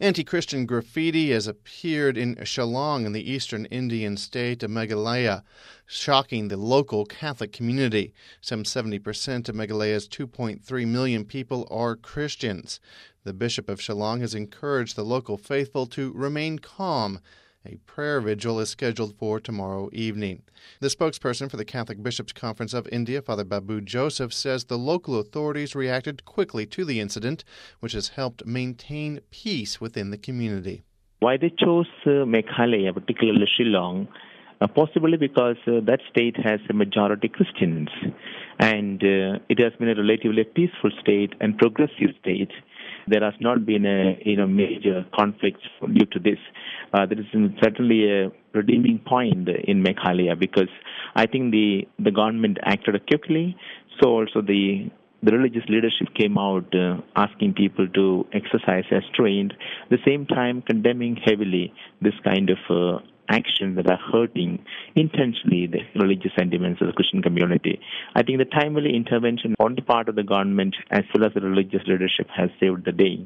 Anti-Christian graffiti has appeared in Shillong in the eastern Indian state of Meghalaya, shocking the local Catholic community. Some 70% of Meghalaya's 2.3 million people are Christians. The Bishop of Shillong has encouraged the local faithful to remain calm. A prayer vigil is scheduled for tomorrow evening. The spokesperson for the Catholic Bishops' Conference of India, Father Babu Joseph, says the local authorities reacted quickly to the incident, which has helped maintain peace within the community. Why they chose Meghalaya, particularly Shillong, possibly because that state has a majority Christians, and it has been a relatively peaceful state and progressive state. There has not been a major conflict due to this. There is certainly a redeeming point in Meghalaya because I think the government acted quickly. So also the religious leadership came out asking people to exercise as trained. At the same time, condemning heavily this kind of actions that are hurting intentionally the religious sentiments of the Christian community. I think the timely intervention on the part of the government as well as the religious leadership has saved the day.